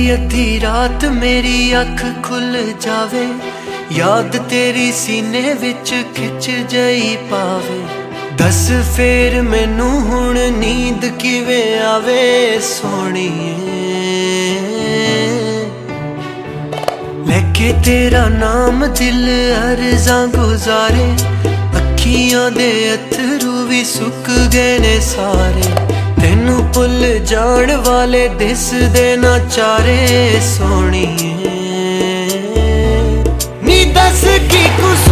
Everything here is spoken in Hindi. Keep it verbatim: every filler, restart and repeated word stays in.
अद्धी रात मेरी अख खुल जावे, याद तेरी सीने विच खिच जई पावे। दस फेर मैनू हुण नींद किवें आवे सोहणीए, लेके तेरा नाम दिल अर्ज़ां गुजारे। अखियां दे अथरू भी सुक गए ने सारे, तेनू भुल जाण वाले दिसदे ना चारे सोहणीए। नी दस की कुछ